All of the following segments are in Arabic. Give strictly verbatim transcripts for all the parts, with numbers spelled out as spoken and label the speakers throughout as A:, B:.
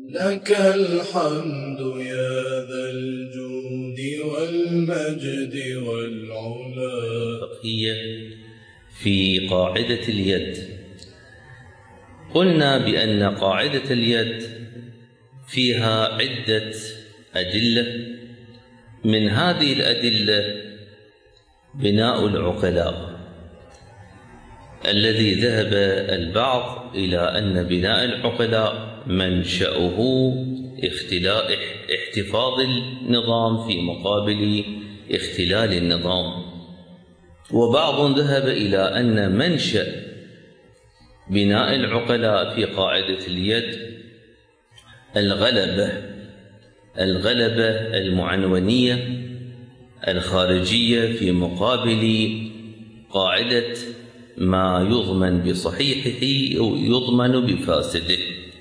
A: لك الحمد يا ذا الجود والمجد والعلا.
B: فقهية في قاعدة اليد. قلنا بأن قاعدة اليد فيها عدة أدلة، من هذه الأدلة بناء العقلاء، الذي ذهب البعض إلى أن بناء العقلاء منشأه احتفاظ النظام في مقابل اختلال النظام، وبعض ذهب إلى أن منشأ بناء العقلاء في قاعدة اليد الغلبة الغلبة المعنونية الخارجية في مقابل قاعدة ما يضمن بصحيحه أو يضمن بفاسده.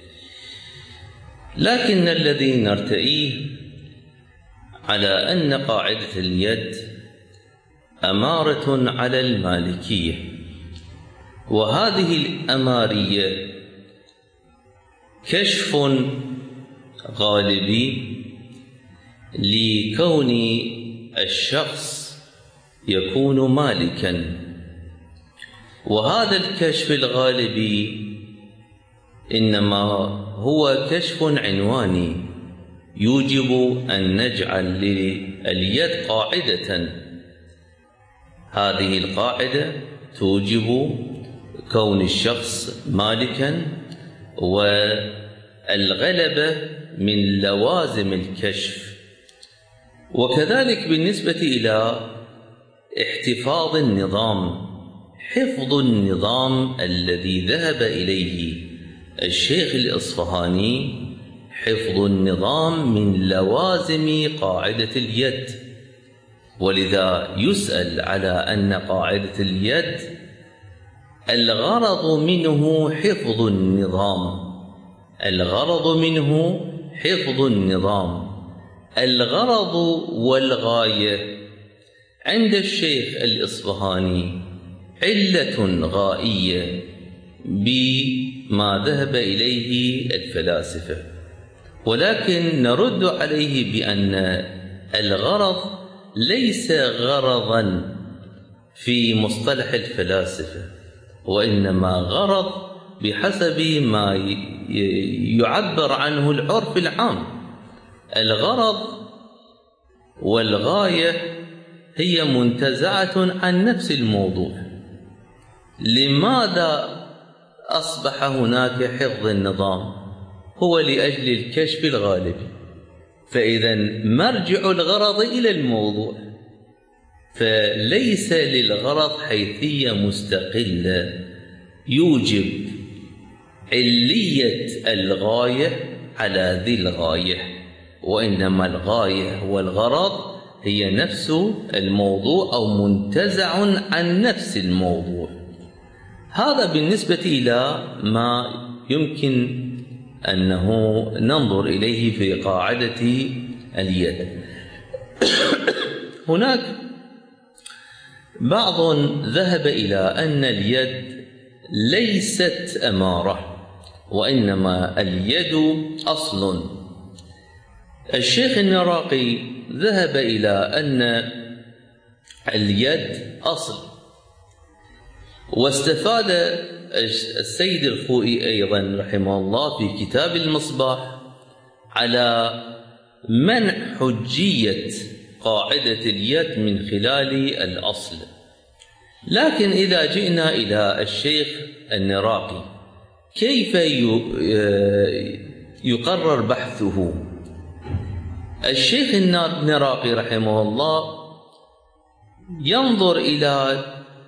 B: لكن الذي نرتئيه على أن قاعدة اليد أمارة على المالكية، وهذه الأمارية كشف غالبي لكون الشخص يكون مالكا، وهذا الكشف الغالبي إنما هو كشف عنواني يوجب أن نجعل لليد قاعدة. هذه القاعدة توجب كون الشخص مالكا، والغلبة من لوازم الكشف. وكذلك بالنسبة إلى احتفاظ النظام، حفظ النظام الذي ذهب إليه الشيخ الإصفهاني، حفظ النظام من لوازم قاعدة اليد، ولذا يسأل على أن قاعدة اليد الغرض منه حفظ النظام، الغرض منه حفظ النظام. الغرض والغاية عند الشيخ الإصفهاني علة غائية بما ذهب إليه الفلاسفة، ولكن نرد عليه بأن الغرض ليس غرضا في مصطلح الفلاسفة، وإنما غرض بحسب ما يعبر عنه العرف العام. الغرض والغاية هي منتزعة عن نفس الموضوع. لماذا أصبح هناك حفظ النظام؟ هو لأجل الكشف الغالبي، فإذا مرجع الغرض إلى الموضوع، فليس للغرض حيثية مستقلة يوجب علية الغاية على ذي الغاية، وإنما الغاية والغرض هي نفس الموضوع أو منتزع عن نفس الموضوع. هذا بالنسبة إلى ما يمكن أنه ننظر إليه في قاعدة اليد. هناك بعض ذهب إلى أن اليد ليست أمارة، وإنما اليد أصل. الشيخ النراقي ذهب إلى أن اليد أصل، واستفاد السيد الخوئي أيضا رحمه الله في كتاب المصباح على منع حجية قاعدة اليد من خلال الأصل. لكن إذا جئنا إلى الشيخ النراقي كيف يقرر بحثه؟ الشيخ النراقي رحمه الله ينظر إلى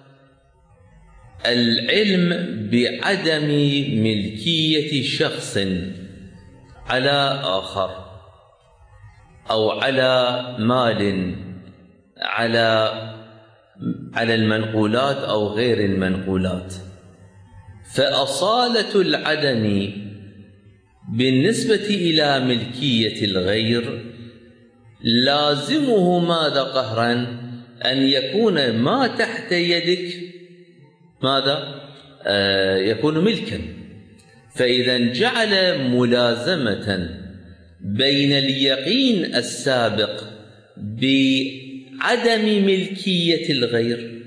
B: العلم بعدم ملكية شخص على آخر أو على مال، على على المنقولات أو غير المنقولات. فأصالة العدم بالنسبة إلى ملكية الغير لازمه ماذا قهرا؟ أن يكون ما تحت يدك ماذا؟ آه يكون ملكا. فإذا جعل ملازمة بين اليقين السابق بعدم ملكية الغير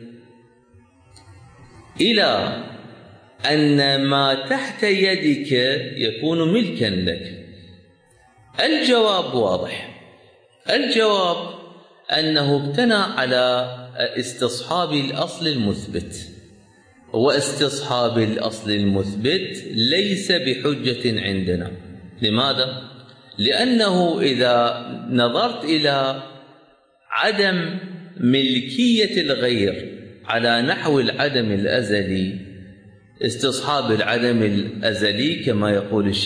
B: إلى أن ما تحت يدك يكون ملكا لك. الجواب واضح. الجواب أنه ابتنى على استصحاب الأصل المثبت، واستصحاب الأصل المثبت ليس بحجة عندنا. لماذا؟ لأنه إذا نظرت إلى عدم ملكية الغير على نحو العدم الأزلي، استصحاب العدم الأزلي كما يقول الشيخ